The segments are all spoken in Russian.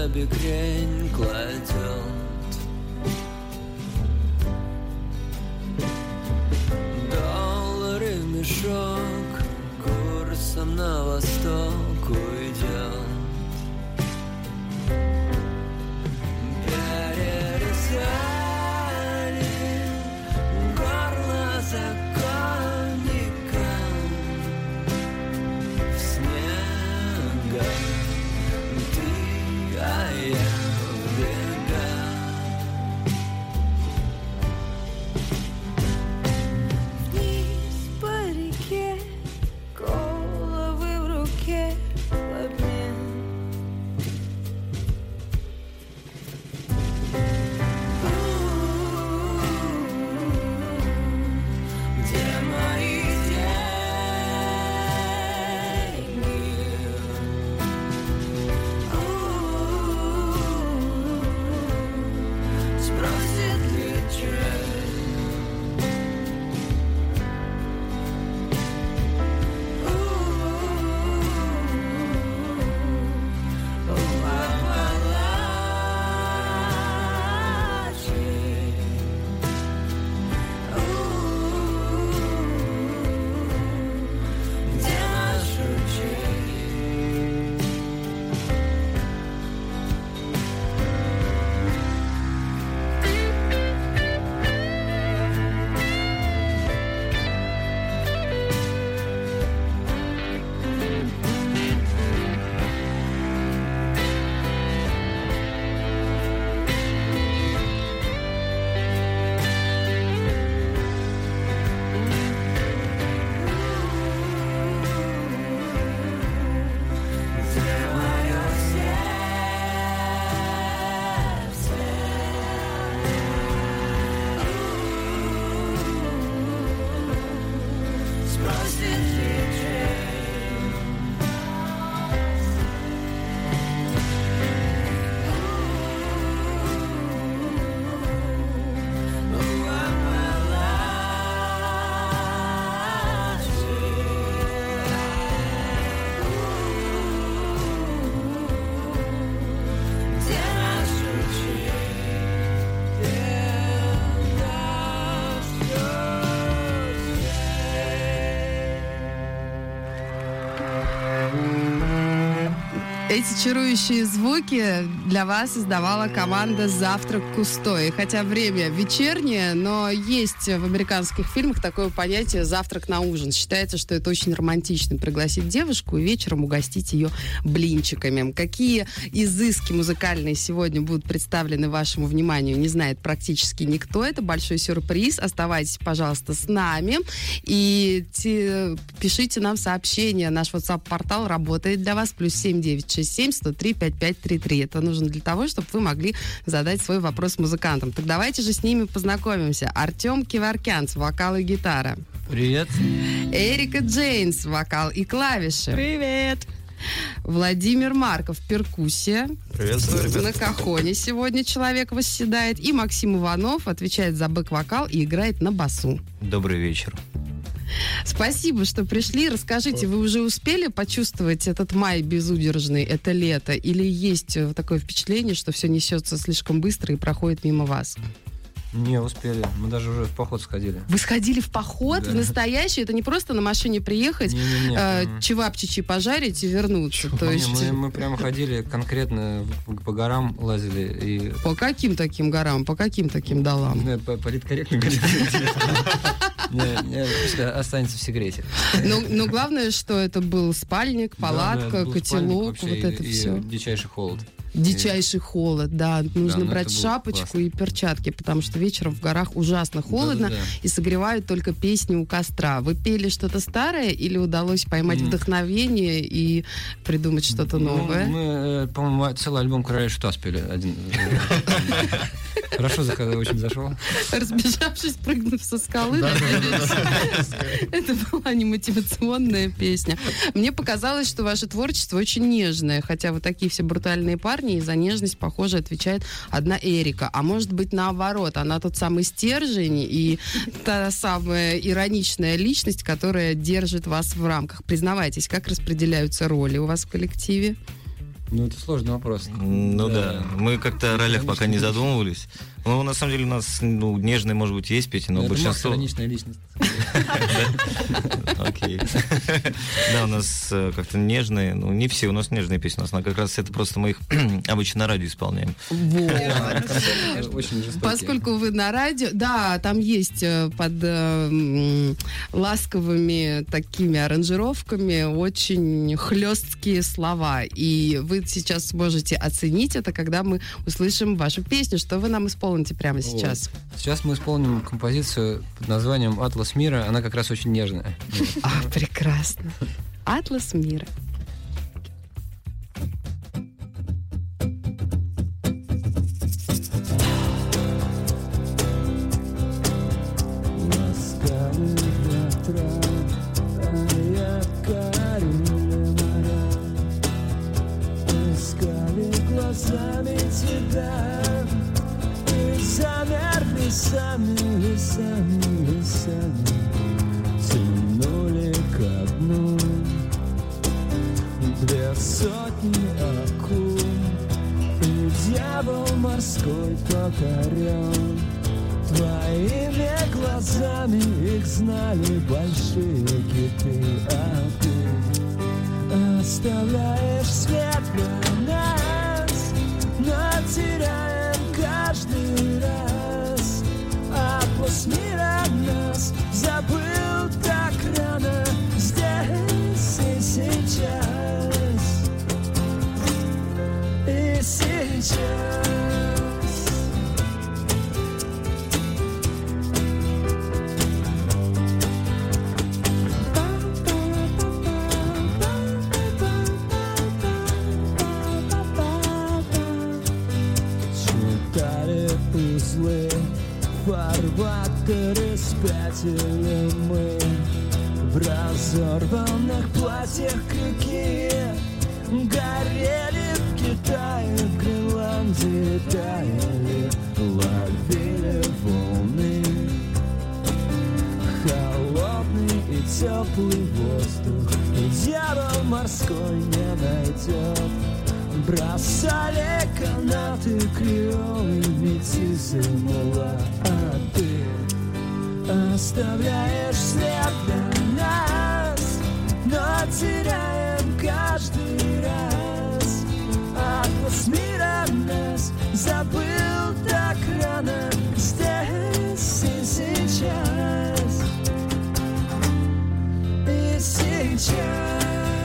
бекрень кладет. Доллары в мешок курсом на восток уйдет. Эти чарующие звуки для вас издавала команда «Завтрак Кусто». И хотя время вечернее, но есть в американских фильмах такое понятие «завтрак на ужин». Считается, что это очень романтично — пригласить девушку и вечером угостить ее блинчиками. Какие изыски музыкальные сегодня будут представлены вашему вниманию, не знает практически никто. Это большой сюрприз. Оставайтесь, пожалуйста, с нами. И пишите нам сообщения. Наш WhatsApp-портал работает для вас. +7 967 103 5533. Это нужно для того, чтобы вы могли задать свой вопрос музыкантам. Так давайте же с ними познакомимся. Артем Кеворкянц, вокал и гитара. Привет. Эрика Джейнс, вокал и клавиши. Привет. Владимир Марков, перкуссия. Приветствую, ребят. На кахоне сегодня человек восседает. И Максим Иванов отвечает за бэк-вокал и играет на басу. Добрый вечер. Спасибо, что пришли. Расскажите, вы уже успели почувствовать этот май безудержный, это лето? Или есть такое впечатление, что все несется слишком быстро и проходит мимо вас? Не успели. Мы даже уже в поход сходили. Вы сходили в поход? Да. В настоящий? Это не просто на машине приехать, чевапчичи пожарить и вернуться? То есть... мы прямо ходили конкретно по горам, лазили. И... По каким таким горам? По каким таким долам? Политкорректно говорить. Пусть останется в секрете. Но главное, что это был спальник, палатка, котелок, вот это все. Дичайший холод. Дичайший холод, да. Нужно брать шапочку классно. и перчатки, потому что вечером в горах ужасно холодно, и согревают только песни у костра. Вы пели что-то старое или удалось поймать вдохновение и придумать что-то новое? Мы, по-моему, целый альбом «Короля и Шута» спели. Хорошо, очень зашел. Разбежавшись, прыгнув со скалы. Это была не мотивационная песня. Мне показалось, что ваше творчество очень нежное, хотя вы такие все брутальные парни, и за нежность, похоже, отвечает одна Эрика. А может быть, наоборот, она тот самый стержень и та самая ироничная личность, которая держит вас в рамках. Признавайтесь, как распределяются роли у вас в коллективе? Ну, это сложный вопрос. Ну да, мы как-то о ролях пока не задумывались. Ну, на самом деле, у нас нежные, может быть, есть песни, но большинство... Ироничная личность. Окей. Да, у нас как-то нежные, ну, не все у нас нежные песни, у нас как раз это просто мы их обычно на радио исполняем. Очень жестокие. Поскольку вы на радио, да, там есть под ласковыми такими аранжировками очень хлесткие слова. И вы сейчас сможете оценить это, когда мы услышим вашу песню. Что вы нам исполните прямо сейчас? Сейчас мы исполним композицию под названием «Атлас мира». Она как раз очень нежная. Прекрасно. «Атлас мира». Тянули ко дну 200 акул, и дьявол морской покорен. Твоими глазами их знали большие киты, а ты оставляешь след на нас, но теряем каждый раз. Атлас мира нас забыл так рано, здесь и сейчас, и сейчас. Узлы, фарватеры, спятили мы в разорванных платьях, какие горели в Китае, в Гренландии таяли, ловили волны. Холодный и теплый воздух, и дьявол морской не найдет. Бросали канаты креолы, метисы, мула, а ты оставляешь след для нас, но теряем каждый раз. Атлас мира нас забыл так рано, здесь и сейчас, и сейчас.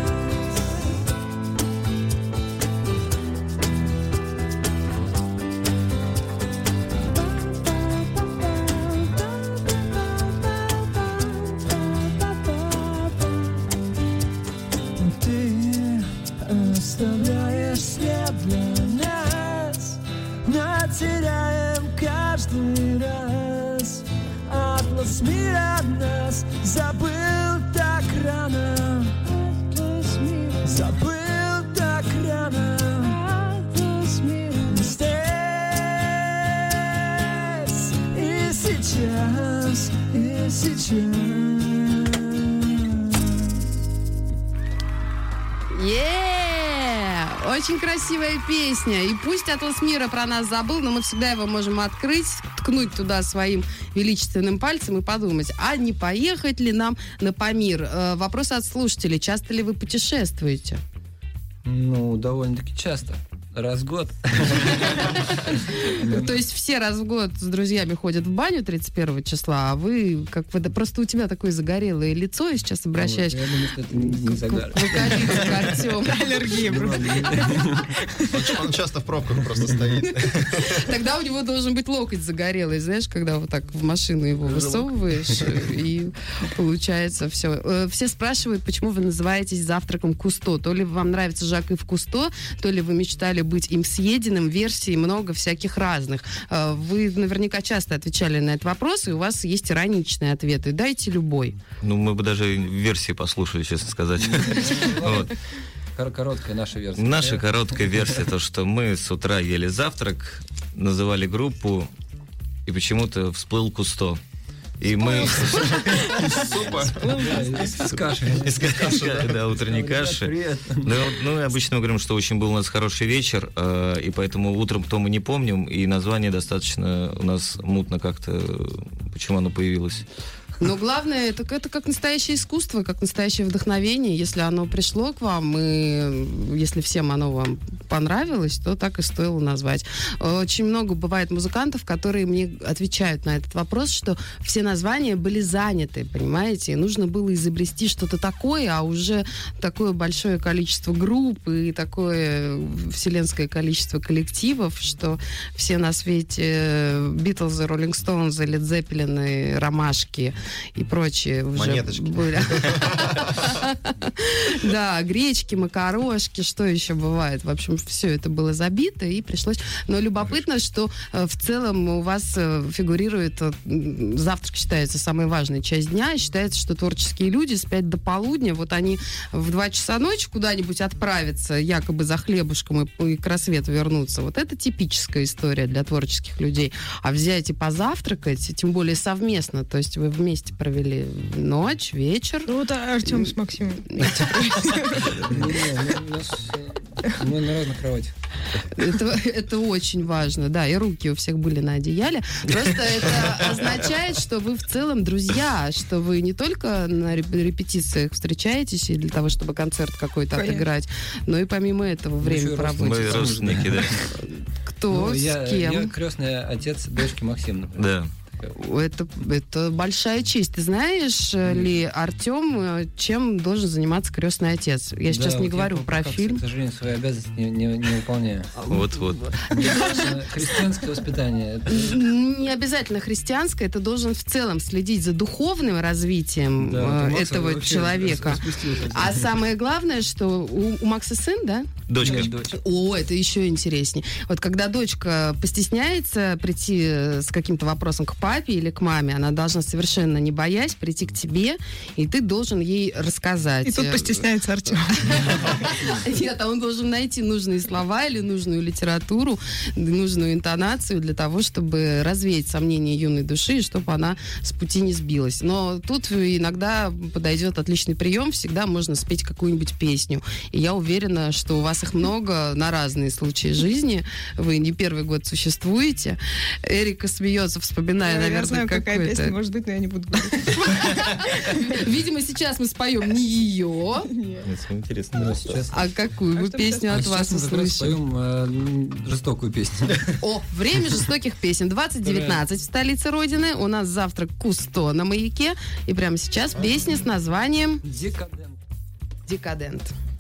Оставляешь след для нас, но теряем каждый раз. Атлас мира нас забыл так рано, забыл так рано. Атлас мира здесь и сейчас, и сейчас. Очень красивая песня. И пусть «Атлас мира» про нас забыл, но мы всегда его можем открыть, ткнуть туда своим величественным пальцем и подумать, а не поехать ли нам на Памир? Вопрос от слушателей. Часто ли вы путешествуете? Ну, довольно-таки часто. Раз в год. То есть все раз в год с друзьями ходят в баню 31 числа, а вы, как бы, просто у тебя такое загорелое лицо, и сейчас обращаюсь Я думаю, что это не загар. к Артему. Аллергия. Он часто в пробках просто стоит. Тогда у него должен быть локоть загорелый, знаешь, когда вот так в машину его высовываешь, и получается все. Все спрашивают, почему вы называетесь «Завтраком Кусто». То ли вам нравится Жак-Ив Кусто, то ли вы мечтали быть им съеденным, версий много всяких разных. Вы наверняка часто отвечали на этот вопрос, и у вас есть ироничные ответы. Дайте любой. Ну, мы бы даже версии послушали, честно сказать. Короткая наша версия. Наша короткая версия, то, что мы с утра ели завтрак, называли группу, и почему-то всплыл Кусто. И мы... С кашей. Из каши, да, утренней каши. Привет. Да, ну, и обычно мы говорим, что очень был у нас хороший вечер, и поэтому утром то мы не помним, и название достаточно у нас мутно как-то, почему оно появилось. Но главное, это как настоящее искусство, как настоящее вдохновение. Если оно пришло к вам, и если всем оно вам понравилось, то так и стоило назвать. Очень много бывает музыкантов, которые мне отвечают на этот вопрос, что все названия были заняты, понимаете? И нужно было изобрести что-то такое, а уже такое большое количество групп и такое вселенское количество коллективов, что все на свете Битлзы, Роллинг Стоунзы, Лед Зеппелины, Ромашки и прочие уже Монеточки. были. Да, гречки, макарошки, что еще бывает. В общем, все это было забито и пришлось. Но любопытно, что в целом у вас фигурирует завтрак, считается самой важной часть дня, и считается, что творческие люди спят до полудня, вот они в 2 часа ночи куда-нибудь отправятся, якобы за хлебушком, и к рассвету вернутся. Вот это типическая история для творческих людей. А взять и позавтракать, тем более совместно, то есть вы вместе провели ночь, вечер. Ну вот Артем с Максимом. Мы на разных кроватях. Это очень важно, да, и руки у всех были на одеяле. Просто это означает, что вы в целом друзья, что вы не только на репетициях встречаетесь и для того, чтобы концерт какой-то Конечно. отыграть, но и помимо этого время еще проводите. Мы родственники, да. Кто, с Я кем? крестный отец дочки Максима, например. Да. Это большая честь. Ты знаешь ли, Артем, чем должен заниматься крестный отец? Я сейчас Да, не вот говорю я про пока, фильм. к сожалению, свои обязанности не выполняю. Вот-вот. Христианское воспитание. Не обязательно христианское, ты должен в целом следить за духовным развитием этого человека. А самое главное, что у Макса сын, да? Дочка. О, это еще интереснее. Вот когда дочка постесняется прийти с каким-то вопросом к папе или к маме, она должна совершенно не боясь прийти к тебе, и ты должен ей рассказать. И тут постесняется Артем. Нет, а он должен найти нужные слова или нужную литературу, нужную интонацию для того, чтобы развеять сомнения юной души, и чтобы она с пути не сбилась. Но тут иногда подойдет отличный прием, всегда можно спеть какую-нибудь песню. И я уверена, что у вас их много на разные случаи жизни. Вы не первый год существуете. Эрика смеется, вспоминая, Я наверное, знаю, какая какой-то... песня может быть, но я не буду говорить. Видимо, сейчас мы споем не ее, Это интересно. Сейчас. а какую бы что песню А от сейчас вас мы как раз услышим. споем жестокую песню. О, время жестоких песен. 2019 в столице Родины. У нас завтра Кусто на Маяке. И прямо сейчас песня с названием Декадент. «Декадент».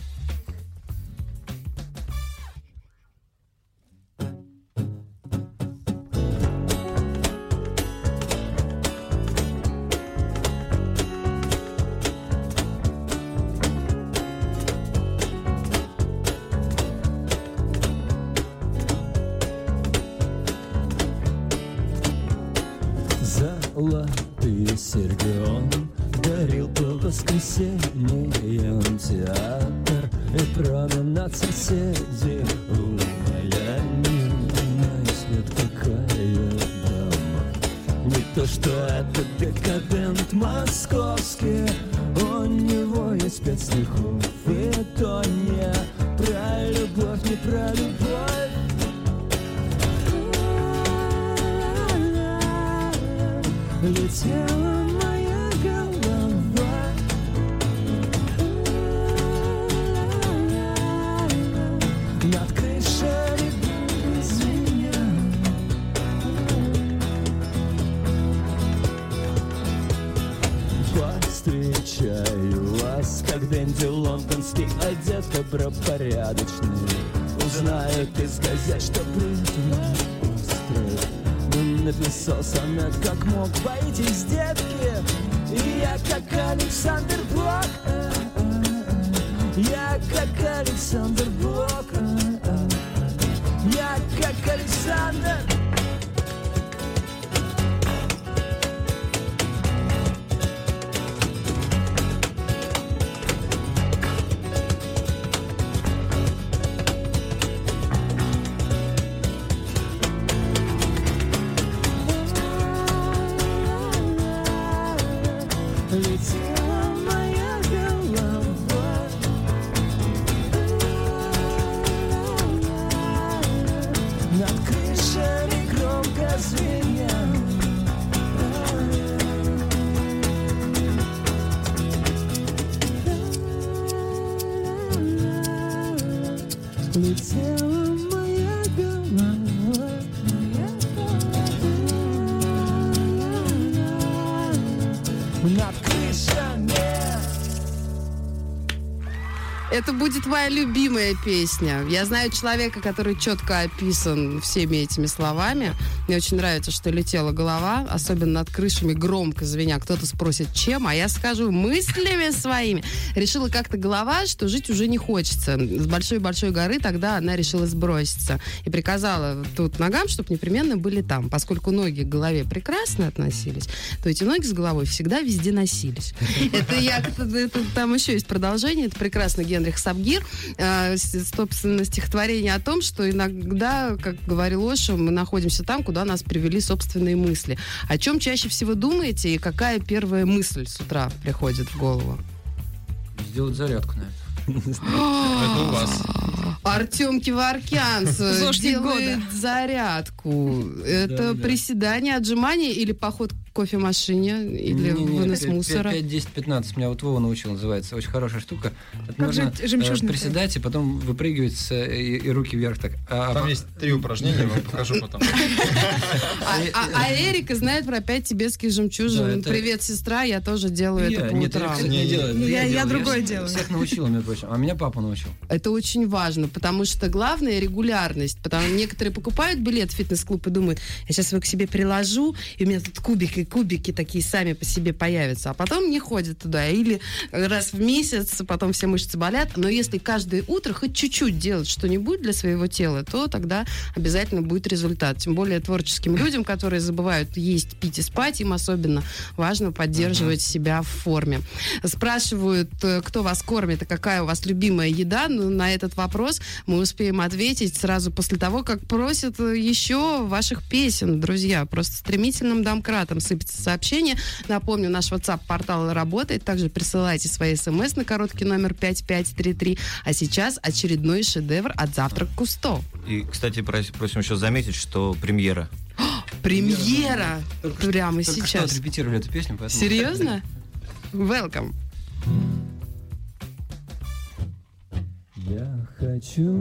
Золотые серьги он дарил по воскресеньям. Театр и променад соседей. Моя милая свет, какая дама. Не то, что это декадент московский. У него есть 5 стихов, и то не про любовь, не про любовь. Летела моя голова над крышей без меня. Встречаю вас, как Дэнди лондонский, одет добропорядочный. Узнают из газет, что бритвы острые. Написал сонет, как мог, боитесь, детки. И я как Александр Блок. Я как Александр Блок. Я как Александр. летела моя голова. Над крышами громко звеня. Летела моя голова, моя голова над крышами. Это будет моя любимая песня. Я знаю человека, который четко описан всеми этими словами. Мне очень нравится, что летела голова, особенно над крышами громко звеня. Кто-то спросит, чем, а я скажу мыслями своими. Решила как-то голова, что жить уже не хочется. С большой-большой горы тогда она решила сброситься. И приказала тут ногам, чтобы непременно были там. Поскольку ноги к голове прекрасно относились, то эти ноги с головой всегда везде носились. Там еще есть продолжение. Это прекрасно Генрих Сабгир. Собственно, стихотворение о том, что иногда, как говорил Оша, мы находимся там, куда нас привели собственные мысли. О чем чаще всего думаете и какая первая мысль с утра приходит в голову? Сделать зарядку, наверное. Это у вас. Артем Киваркянц делает зарядку. Это Да. приседание, отжимание или поход к кофемашине, или вынос мусора? 5, 10, 15. Меня вот Вова научил, называется. Очень хорошая штука. Это Как же можно, жемчужина приседать и потом выпрыгивать и руки вверх так. Там есть 3 упражнения, я вам покажу потом. А Эрика знает про 5 тибетских жемчужин. Да, это- Привет, сестра, я тоже делаю это по Нет, я, утрам. кстати, не делаю. Я делаю. другое делаю. Всех научил, между прочим. А меня папа научил. Это очень важно, потому что главное регулярность. Потому что некоторые покупают билет в фитнес-клуб и думают, я сейчас его к себе приложу, и у меня тут кубики такие сами по себе появятся. А потом не ходят туда. Или раз в месяц, потом все мышцы болят. Но если каждое утро хоть чуть-чуть делать что-нибудь для своего тела, то тогда обязательно будет результат. Тем более творческим людям, которые забывают есть, пить и спать, им особенно важно поддерживать себя в форме. Спрашивают, кто вас кормит и какая у вас любимая еда. Ну, на этот вопрос мы успеем ответить сразу после того, как просят еще ваших песен, друзья. Просто стремительным домкратом сыпется сообщение. Напомню, наш WhatsApp-портал работает. Также присылайте свои смс на короткий номер 5533. А сейчас очередной шедевр от «Завтрак Кусто». И, кстати, просим еще заметить, что премьера. Премьера! Прямо Только что сейчас. отрепетировали эту песню, поэтому... Серьезно? Welcome. Я хочу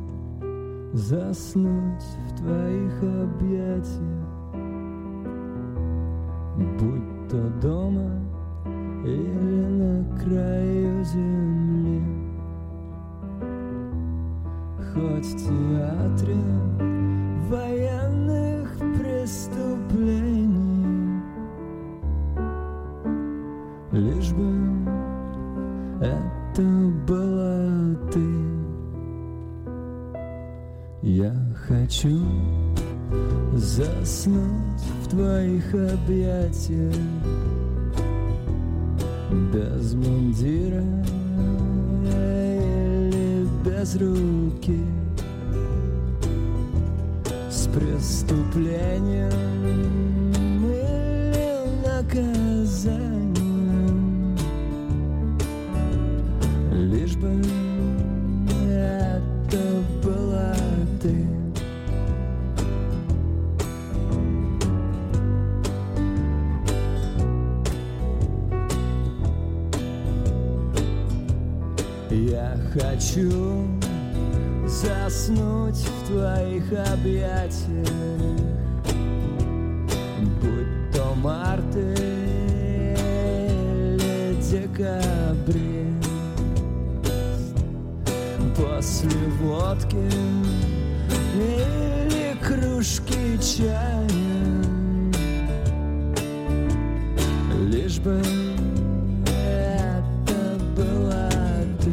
заснуть в твоих объятиях, будь то дома или на краю земли, хоть в театре военных преступлений, лишь бы это была ты. Я хочу заснуть в твоих объятиях, без мундира или без руки, с преступлением или наказанием, лишь бы это была ты. Я хочу заснуть в твоих объятиях, будь то март или декабрь, после водки или кружки чая, лишь бы это была ты.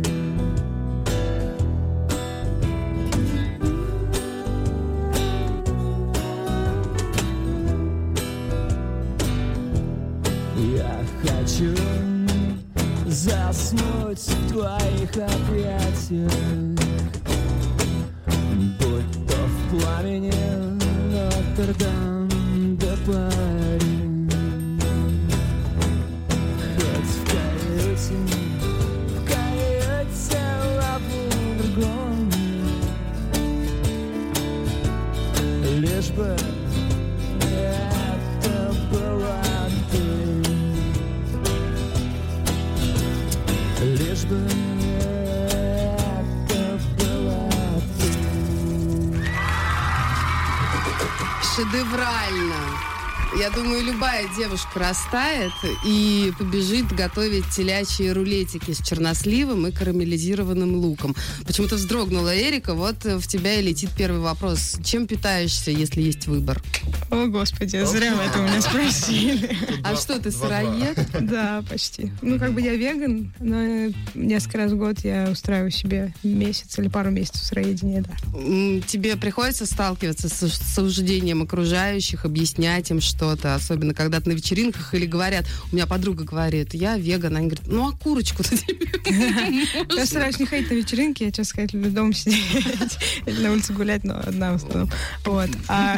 Я хочу заснуть в твоих объятиях, будь то в пламени Нотр-Дам де Пари, бы это была ты. Лишь бы это была ты. Шедеврально. Я думаю, любая девушка растает и побежит готовить телячьи рулетики с черносливом и карамелизированным луком. Почему-то вздрогнула Эрика. Вот в тебя и летит первый вопрос. Чем питаешься, если есть выбор? О, Господи, зря вы это у меня спросили. А что, ты сыроед? Да, почти. Ну, как бы я веган, но несколько раз в год я устраиваю себе месяц или пару месяцев сыроедения, да. Тебе приходится сталкиваться с осуждением окружающих, объяснять им что-то, особенно когда ты на вечеринках или говорят, у меня подруга говорит, я веган, они говорят, ну а курочку-то тебе? Я стараюсь не ходить на вечеринки, я, честно сказать, люблю дома сидеть или на улице гулять, но одна в основном. Вот.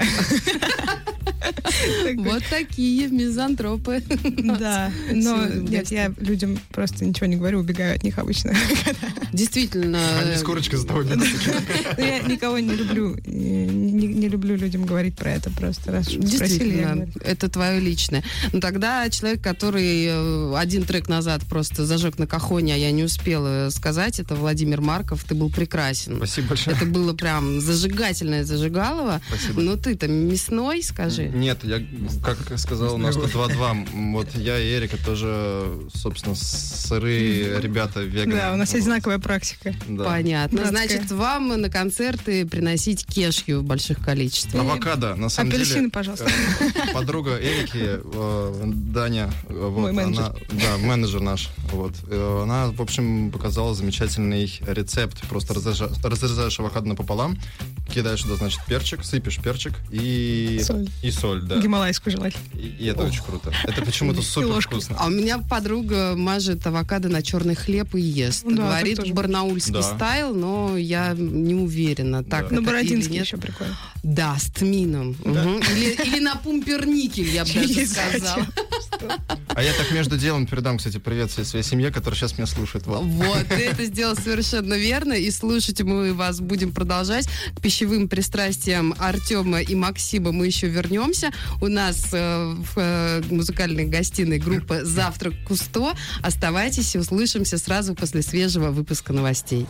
Вот такие мизантропы. Да, но нет, я людям просто ничего не говорю, убегаю от них обычно. Действительно. Они с курочкой за тобой бегут. Я никого не люблю, не люблю людям говорить про это просто. Раз уж спросили, я Действительно, говорю. это твое личное. Но тогда человек, который один трек назад просто зажег на кахоне, а я не успела сказать, это Владимир Марков, ты был прекрасен. Спасибо большое. Это было прям зажигательное зажигалово. Спасибо. Ну ты-то мясной, скажи. Нет, я, как сказал, у нас тут 2-2. Вот я и Эрика тоже, собственно, сырые ребята, веганы. Да, у нас одинаковая практика. Да. Понятно. Братская. Значит, вам на концерты приносить кешью в больших количествах. Авокадо, на самом Апельсины, деле. пожалуйста. Подруга Эрики, Даня, вот, Мой менеджер. она, да, менеджер наш, вот, она, в общем, показала замечательный рецепт. Просто разрезаешь авокадо напополам, кидаешь туда, значит, перчик, сыпешь перчик и соль, да. Гималайскую желательно. И это очень круто. Это почему-то супер ложкой. вкусно. А у меня подруга мажет авокадо на черный хлеб и ест. Да, Говорит, так тоже барнаульский Да. стайл, но я не уверена. Так, Да. На это Бородинский или нет. еще прикольно. Да, с тмином. Да. Мгм. Или на пумперникель, я бы даже Через сказала. А я так между делом передам, кстати, привет всей своей семье, которая сейчас меня слушает. Вот. Вот, ты это сделал совершенно верно. И слушать мы вас будем продолжать. К пищевым пристрастиям Артема и Максима мы еще вернемся. У нас в музыкальной гостиной группа «Завтрак Кусто». Оставайтесь и услышимся сразу после свежего выпуска новостей.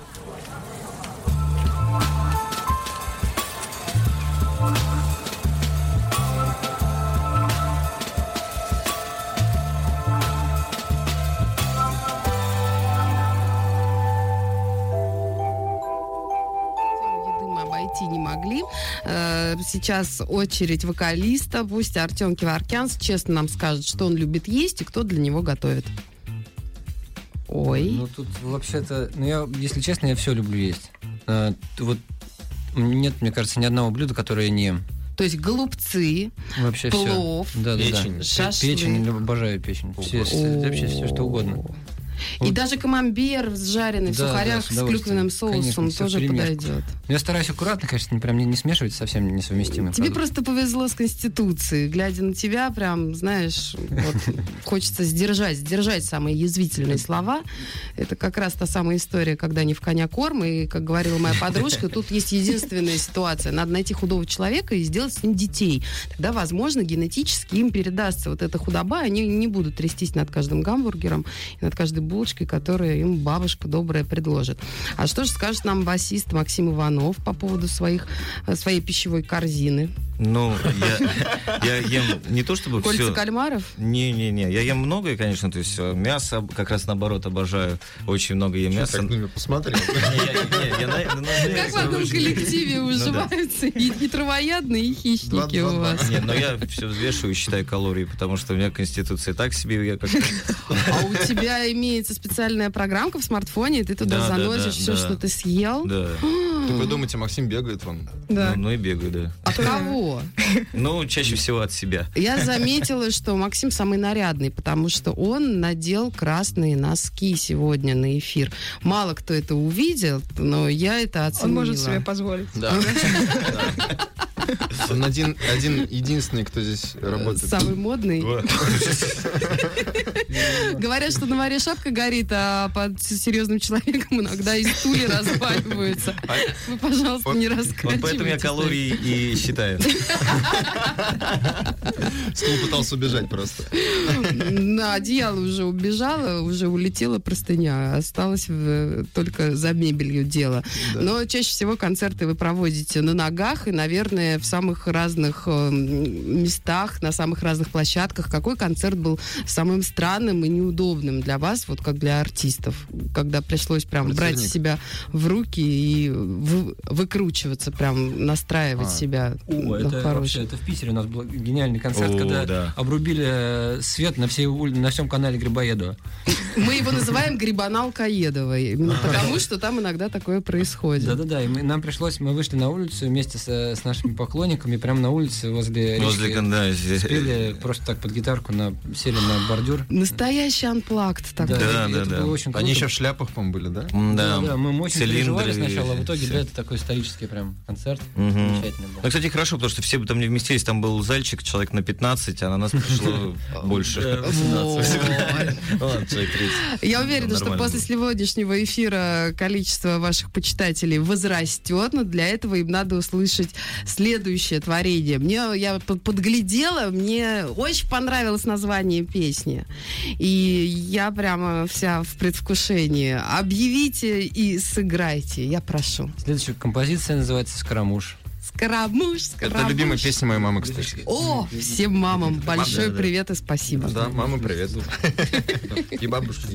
Еды мы обойти не могли. Сейчас очередь вокалиста. Пусть Артем Киваркянс честно нам скажет, что он любит есть и кто для него готовит. Ой. Ну, тут вообще-то... Ну, я, если честно, я все люблю есть. Вот нет, мне кажется, ни одного блюда, которое я не ем. То есть голубцы, Вообще плов, все. Да, печень, шашлык. Печень, обожаю печень. Вообще все, что угодно. И Вот. даже камамбер жареный в Да, сухарях да, с с клюквенным соусом Конечно, всё тоже вперемешку. подойдет. Но я стараюсь аккуратно, конечно, не смешивать совсем несовместимые Тебе продукты. просто повезло с Конституцией. Глядя на тебя, прям, знаешь, вот, хочется сдержать самые язвительные слова. Это как раз та самая история, когда не в коня корм. И, как говорила моя подружка, тут есть единственная ситуация. Надо найти худого человека и сделать с ним детей. Тогда, возможно, генетически им передастся вот эта худоба. Они не будут трястись над каждым гамбургером и над каждой булочкой, которую им бабушка добрая предложит. А что же скажет нам басист Максим Иванов по поводу своей пищевой корзины? Ну, я ем не то чтобы Кольца все... кальмаров? Не-не-не, я ем многое, конечно, то есть мясо как раз наоборот обожаю, очень много ем мяса. Так на меня посмотри. Как в одном коллективе уживаются и травоядные, и хищники у вас? Нет, но я все взвешиваю, считаю калории, потому что у меня конституция так себе, я как-то... А у тебя имеется специальная программка в смартфоне, и ты туда Да, да, заносишь да, все, да. что ты съел? Да, Так вы думаете, Максим бегает вон? Да. ну и бегаю, да. От кого? Ну, чаще всего от себя. Я заметила, что Максим самый нарядный, потому что он надел красные носки сегодня на эфир. Мало кто это увидел, но я это оценила. Он может себе позволить. Да. Он один единственный, кто здесь работает. Самый модный. Говорят, что на море шапка горит, а под серьезным человеком иногда и стулья разваливаются. Вы, пожалуйста, не раскачивайте. Вот поэтому я калории и считаю. Стул пытался убежать просто. На одеяло уже убежала, уже улетела простыня. Осталось только за мебелью дело. Да. Но чаще всего концерты вы проводите на ногах и, наверное, в самых разных местах, на самых разных площадках. Какой концерт был самым странным и неудобным для вас, вот как для артистов, когда пришлось прям брать себя в руки и выкручиваться, прям настраивать себя на Это хорошее? вообще, это в Питере у нас был гениальный концерт, когда обрубили свет на всем канале Грибоедова. Мы его называем Грибанал Каедовой, именно потому, что там иногда такое происходит. Да-да-да, и мы вышли на улицу вместе с нашими поклонниками, прямо на улице возле речки, спели просто так под гитарку, сели на бордюр. Настоящий анплагд такой. Да. Это было очень круто. Они еще в шляпах, по-моему, были, да? Да, мы очень переживали сначала, а в итоге, это такой исторический прям концерт. Замечательный был. Ну, кстати, хорошо, потому что все бы там не вместились, там был зальчик, человек на 15, а на нас пришло больше. 18. Ладно, человек 30. Я уверена, что после сегодняшнего эфира количество ваших почитателей возрастет, но для этого им надо услышать следующее творение. Я подглядела, мне очень понравилось название песни. И я прямо вся в предвкушении. Объявите и сыграйте, я прошу. Следующая композиция называется «Скоромуш». Скоромуш. Это любимая песня моей мамы, кстати. О, всем мамам большой привет и спасибо. Да, мама, привет. И бабушка.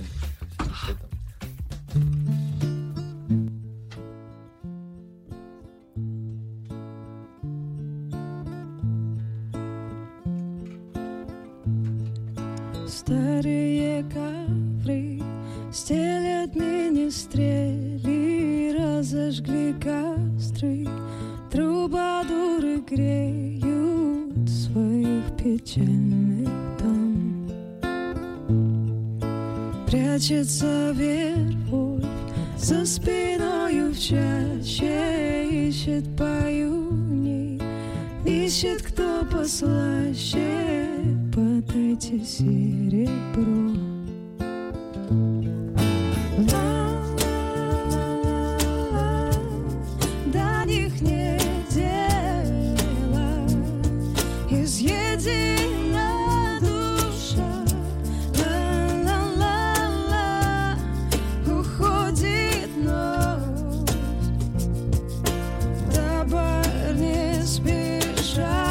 Старые ковры стелят министрели, разожгли костры, трубадуры греют своих печальных дам. Прячется Вервольф за спиною в чаще, ищет поюней, ищет кто послаще. Подайте серебро. До них не дело, изъедена душа. Ла-ла-ла-ла, уходит ночь, табор не спеша.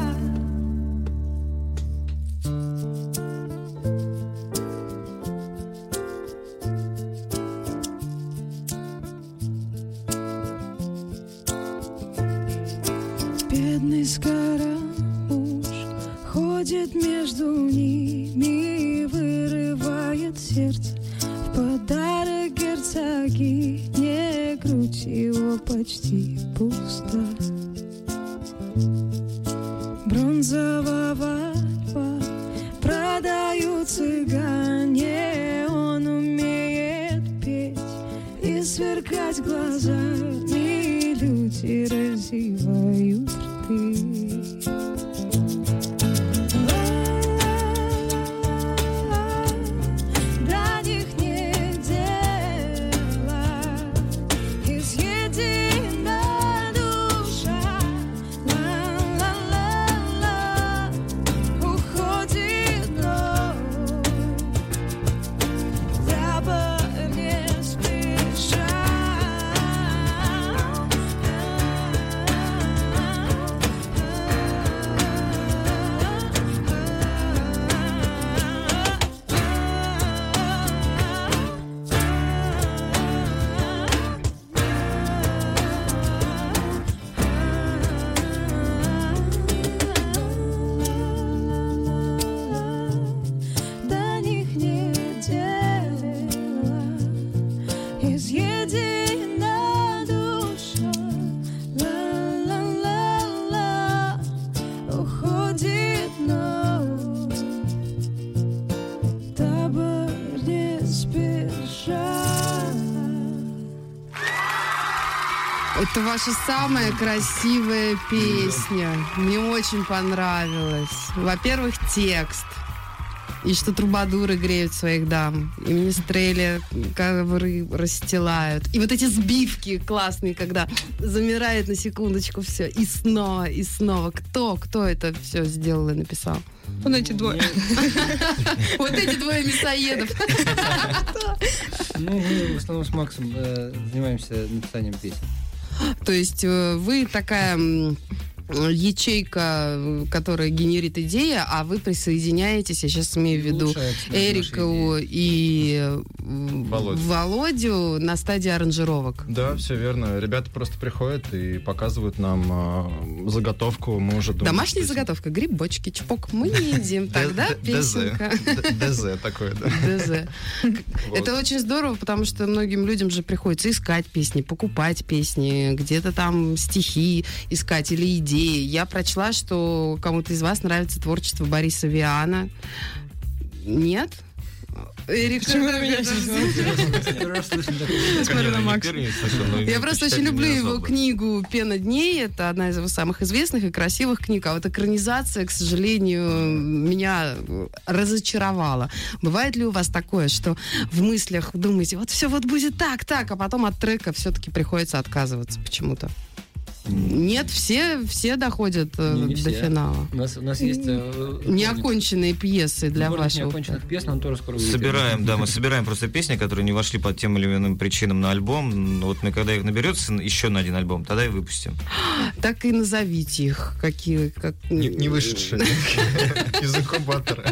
Бедный Скоромуш ходит между ними, вырывает сердце в подарок герцогине. Грудь его почти пуста. Бронзового льва продают цыгане. Он умеет петь и сверкать глазами. Люди разевают рты. До них не дело, изъедена душа. Ла-ла-ла-ла, уходит ночь, табор не спеша. Это ваша самая красивая песня. Мне очень понравилось. Во-первых, текст. И что трубадуры греют своих дам. И министрели ковры расстилают. И вот эти сбивки классные, когда замирает на секундочку все. И снова, и снова. Кто это все сделал и написал? Вот эти двое. Вот эти двое мясоедов. Ну, мы в основном с Максом занимаемся написанием песен. То есть вы такая ячейка, которая генерит идеи, а вы присоединяетесь, я сейчас имею в виду Эрику и Володю на стадии аранжировок. Да, все верно. Ребята просто приходят и показывают нам заготовку. Мы уже думаем, домашняя заготовка, грибочки, чпок, мы не едим, тогда песенка. ДЗ такое, да. ДЗ. Это очень здорово, потому что многим людям же приходится искать песни, покупать песни, где-то там стихи искать или идеи. Я прочла, что кому-то из вас нравится творчество Бориса Виана. Нет? Эрика, почему на меня смотрю на Макса? Я просто очень люблю его книгу «Пена дней». Это одна из его самых известных и красивых книг. А вот экранизация, к сожалению, меня разочаровала. Бывает ли у вас такое, что в мыслях думаете, вот все вот будет так, а потом от трека все-таки приходится отказываться почему-то? Нет, все доходят до финала. У нас есть неоконченные пьесы для вашего. Неоконченных пьес, нам тоже скоро выйдет. Мы собираем просто песни, которые не вошли по тем или иным причинам на альбом. Вот мы, когда их наберется еще на один альбом, тогда и выпустим. Так и назовите их, какие... Не вышедшие из инкубатора.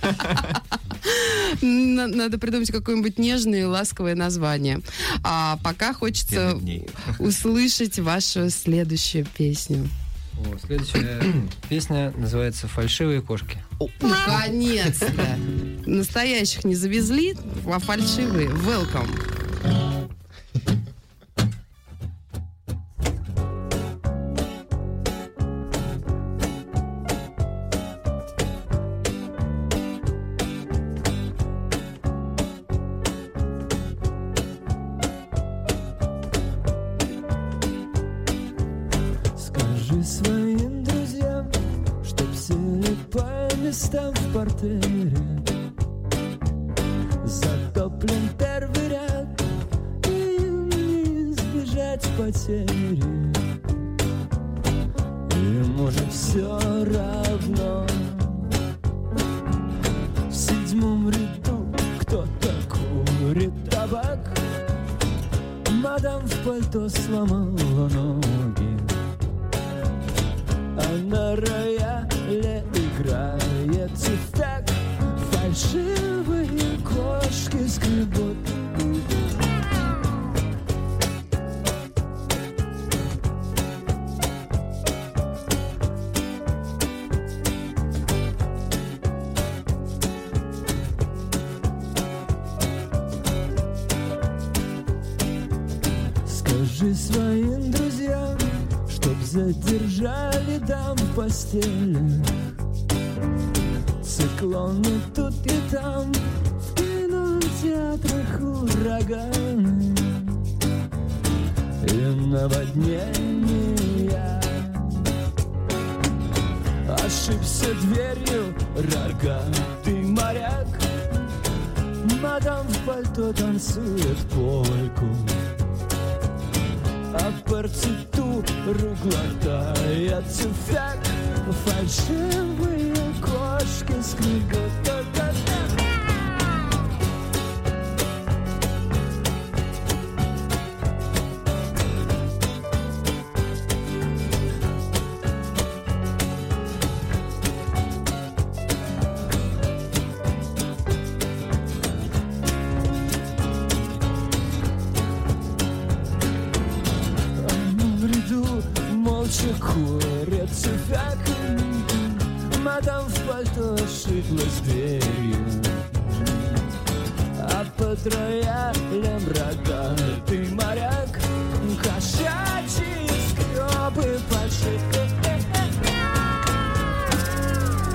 Надо придумать какое-нибудь нежное и ласковое название. А пока хочется услышать вашу следующую песню. Следующая песня называется «Фальшивые кошки». Наконец-то! Настоящих не завезли, а фальшивые. Welcome! Своим друзьям, чтоб сели по местам в портере. Затоплен первый ряд, и не избежать потери. И может все равно. В седьмом ряду кто-то курит табак. Мадам в пальто сломала ноги. А на рояле играет тюфяк. Фальшивые кошки скребут. Скажи своим друзьям, чтоб задержали дам в постелях. Циклоны тут и там, в кинотеатрах ураганы и наводнения. Ошибся дверью рогатый моряк. Мадам в пальто танцует польку, а партитуру глотает тюфяк. Фальшивые кошки скребут. Курят тюфяк. Мадам в пальто ошиблась дверью, а под роялем рогатый моряк. Кошачьи скребы фальшивые.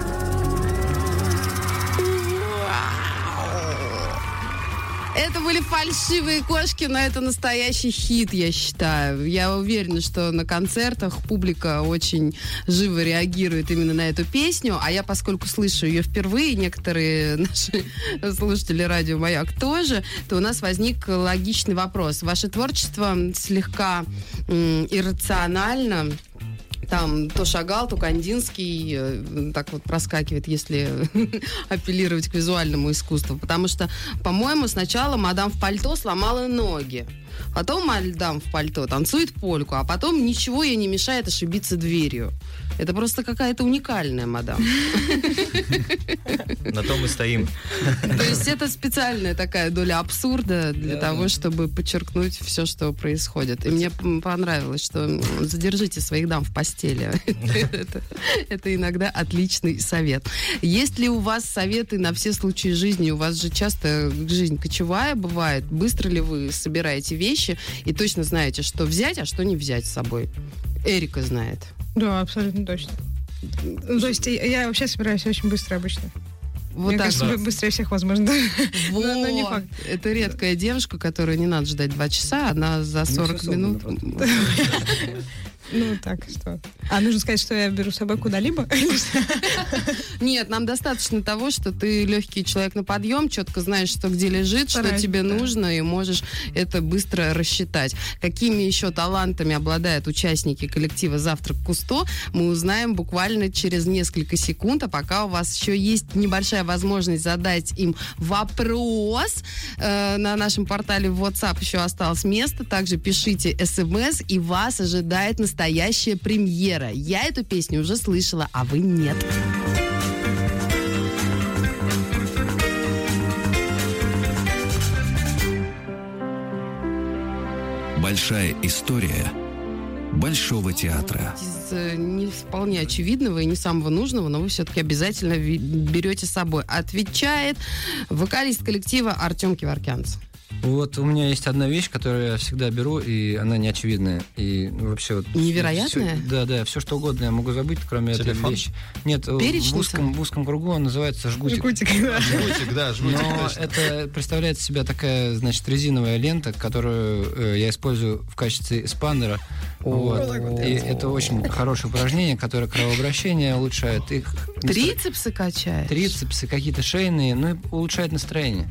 Это были фальшивые кошки, но это настоящий хит, я считаю. Я уверена, что на концертах публика очень живо реагирует именно на эту песню. А я, поскольку слышу ее впервые, некоторые наши слушатели радио «Маяк» тоже, то у нас возник логичный вопрос. Ваше творчество слегка иррационально. Там то Шагал, то Кандинский так вот проскакивает, если апеллировать к визуальному искусству. Потому что, по-моему, сначала мадам в пальто сломала ноги. Потом мадам в пальто танцует польку, а потом ничего ей не мешает ошибиться дверью. Это просто какая-то уникальная мадам. На том и стоим. То есть это специальная такая доля абсурда для того, чтобы подчеркнуть все, что происходит. И мне понравилось, что задержите своих дам в постели. Это иногда отличный совет. Есть ли у вас советы на все случаи жизни? У вас же часто жизнь кочевая бывает. Быстро ли вы собираете вещи и точно знаете, что взять, а что не взять с собой? Эрика знает. Да, абсолютно точно. То есть я вообще собираюсь очень быстро обычно. Вот Мне так. кажется, быстрее всех возможно. Вот. Но не факт. Это редкая девушка, которую не надо ждать 2 часа, она за 40 минут... Ну, так, что? А нужно сказать, что я беру с собой куда-либо? Нет, нам достаточно того, что ты легкий человек на подъем, четко знаешь, что где лежит, что тебе нужно, и можешь это быстро рассчитать. Какими еще талантами обладают участники коллектива «Завтрак Кусто», мы узнаем буквально через несколько секунд, а пока у вас еще есть небольшая возможность задать им вопрос. На нашем портале в WhatsApp еще осталось место, также пишите СМС, и вас ожидает настоящая премьера. Я эту песню уже слышала, а вы нет. Большая история Большого театра. Из не вполне очевидного и не самого нужного, но вы все-таки обязательно берете с собой. Отвечает вокалист коллектива Артем Кеворкянц. Вот у меня есть одна вещь, которую я всегда беру, и она неочевидная. И вообще вот... Невероятная? Да, все что угодно я могу забыть, кроме этой вещи. Нет, в узком кругу он называется жгутик. Жгутик, да, жгутик. Но это представляет из себя такая, значит, резиновая лента, которую я использую в качестве эспандера. Вот. И это очень хорошее упражнение, которое кровообращение улучшает. Их трицепсы качает? Трицепсы, какие-то шейные, ну и улучшает настроение.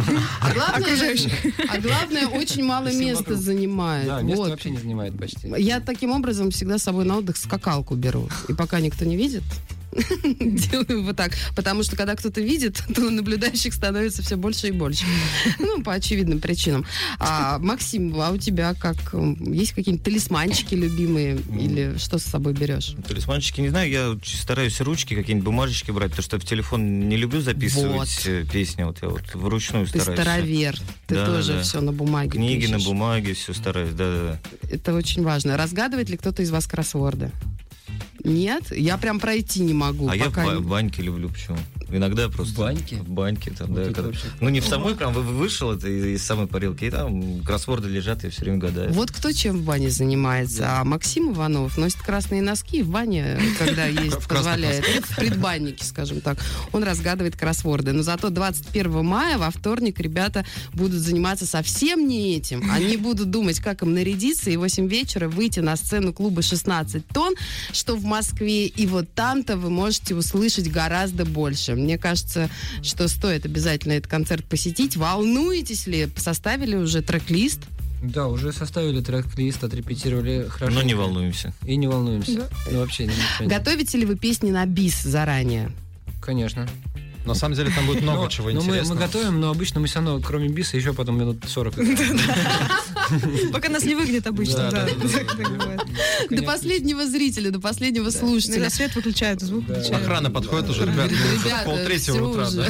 А главное, очень мало места занимает. Да, места вообще не занимает почти. Я таким образом всегда с собой на отдых скакалку беру. И пока никто не видит, делаю вот так. Потому что, когда кто-то видит, то наблюдающих становится все больше и больше. Ну, по очевидным причинам. Максим, а у тебя как? Есть какие-нибудь талисманчики любимые? Или что с собой берешь? Талисманчики, не знаю. Я стараюсь ручки, какие-нибудь бумажечки брать, потому что в телефон не люблю записывать песни. Вот я вот вручную стараюсь. Ты старовер. Ты тоже все на бумаге книги пишешь. На бумаге, все стараюсь, да. Это очень важно. Разгадывает ли кто-то из вас кроссворды? Нет? Я прям пройти не могу. А я в баньке люблю, почему? Иногда просто... В баньке? В баньке, там, вот да. Когда... Ну, не в самой, прям вышел это из самой парилки, и там кроссворды лежат, я все время гадаю. Вот кто чем в бане занимается. Да. А Максим Иванов носит красные носки в бане, когда есть, позволяет. В предбаннике, скажем так. Он разгадывает кроссворды. Но зато 21 мая, во вторник, ребята будут заниматься совсем не этим. Они будут думать, как им нарядиться, и в 8 вечера выйти на сцену клуба 16 тонн, что в Москве. И вот там-то вы можете услышать гораздо больше. Мне кажется, что стоит обязательно этот концерт посетить. Волнуетесь ли? Составили уже трек-лист? Да, уже составили трек-лист, отрепетировали хорошо. Но не волнуемся. И не волнуемся. Да. Ну, вообще ничего. Готовите ли вы песни на бис заранее? Конечно. На самом деле там будет много чего интересного. Мы готовим, но обычно мы все равно, кроме биса, еще потом минут 40. Пока нас не выгонят обычно, да. До последнего зрителя, до последнего слушателя. Свет выключают, звук выключают. Охрана подходит уже, ребят, 2:30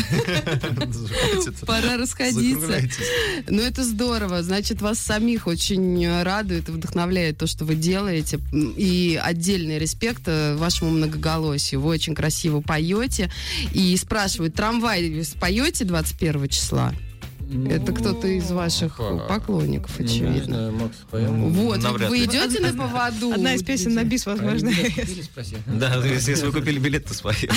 утра. Пора расходиться. Ну, это здорово. Значит, вас самих очень радует и вдохновляет то, что вы делаете. И отдельный респект вашему многоголосию. Вы очень красиво поете. И спрашивают, трамвай споете 21 числа? Это кто-то из ваших поклонников, Не очевидно. знаю, Макс, поем. Вот, Навряд вы ли. идете на поводу? Одна из песен на бис, возможно. Или спроси. Да, если вы купили билет, то споем.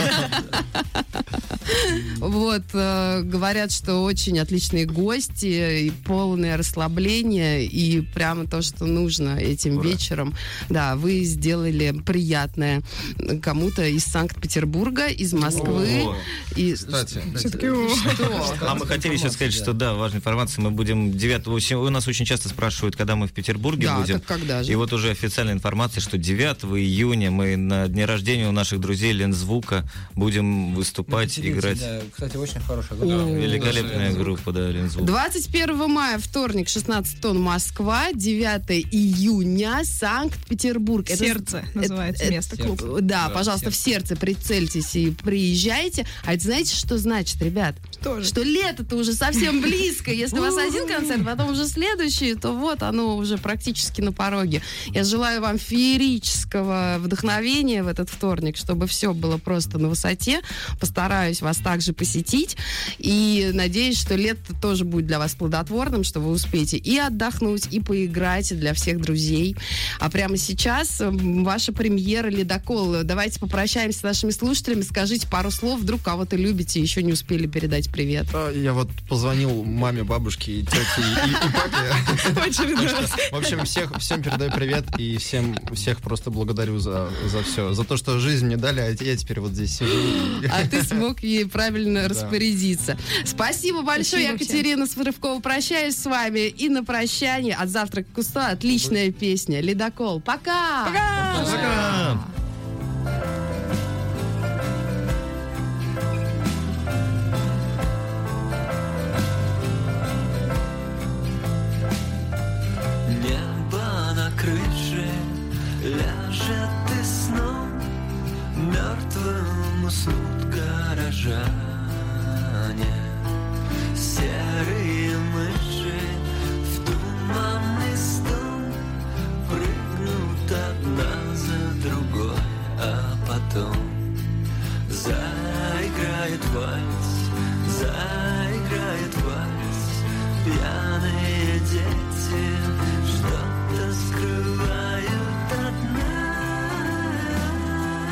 Вот, говорят, что очень отличные гости и полное расслабление, и прямо то, что нужно этим вечером. Да, вы сделали приятное кому-то из Санкт-Петербурга, из Москвы. О, И... Кстати, Все-таки Что? А мы хотели еще сказать, что да, важная информация, мы будем 9... У нас очень часто спрашивают, когда мы в Петербурге Да, будем. так когда же? И вот уже официальная информация, что 9 июня мы на дне рождения у наших друзей Лензвука будем выступать, играть. Да, кстати, очень хорошая О, группа. Великолепная группа, да, Лензвук. 21 мая, вторник, 16 тонн, Москва. 9 июня, Санкт-Петербург. «Сердце» называется место, клуб. Да, Да, пожалуйста, в сердце прицельтесь и приезжайте. А это знаете, что значит, ребят? Что же? Что лето-то уже совсем близко. Если у вас один концерт, потом уже следующий, то вот оно уже практически на пороге. Я желаю вам феерического вдохновения в этот вторник, чтобы все было просто на высоте. Постараюсь вас также посетить. И надеюсь, что лето тоже будет для вас плодотворным, что вы успеете и отдохнуть, и поиграть для всех друзей. А прямо сейчас ваша премьера «Ледокол». Давайте попрощаемся с нашими слушателями. Скажите пару слов. Вдруг кого-то любите, еще не успели передать привет. я вот позвонил маме, бабушке, и тете, и папе. В общем, всем передаю привет и всех просто благодарю за все. За то, что жизнь мне дали, а я теперь вот здесь сижу. А ты смог ей правильно распорядиться. Спасибо большое, Спасибо Екатерина Сварывкова. Прощаюсь с вами. И на прощание от «Завтрака Кусто» отличная песня «Ледокол». Пока! Пока! Небо на крыше ляжет и сном мертвым уснут горожане. Серые мыши в туманный стон прыгнут одна за другой, а потом заиграет вальс, пьяные дети что-то скрывают от нас,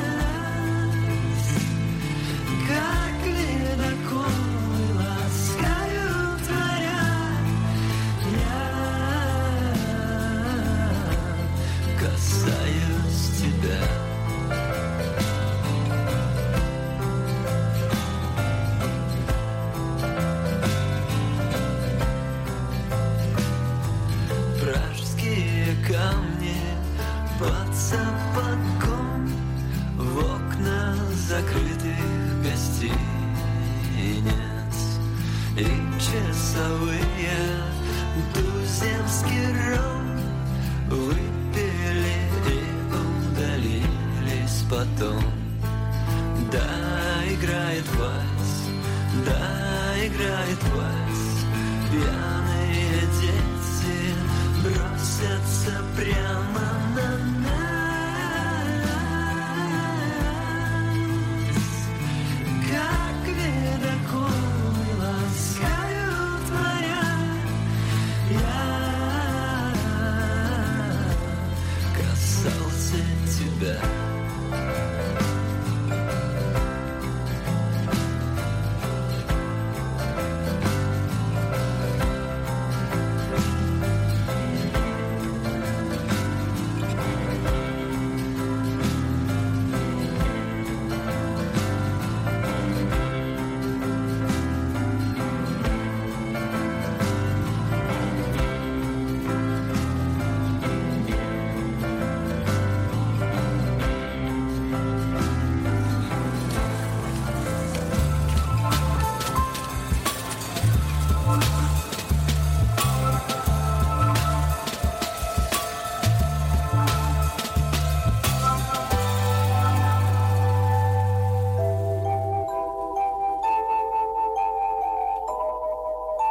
как ледоколы ласкают моря. Я касаюсь тебя. Пражские камни под сапогом в окна закрытых гостиниц, и часовые туземский ром выпили и удалились потом. Да, играет вальс, пьяные дети бросятся прямо на нас.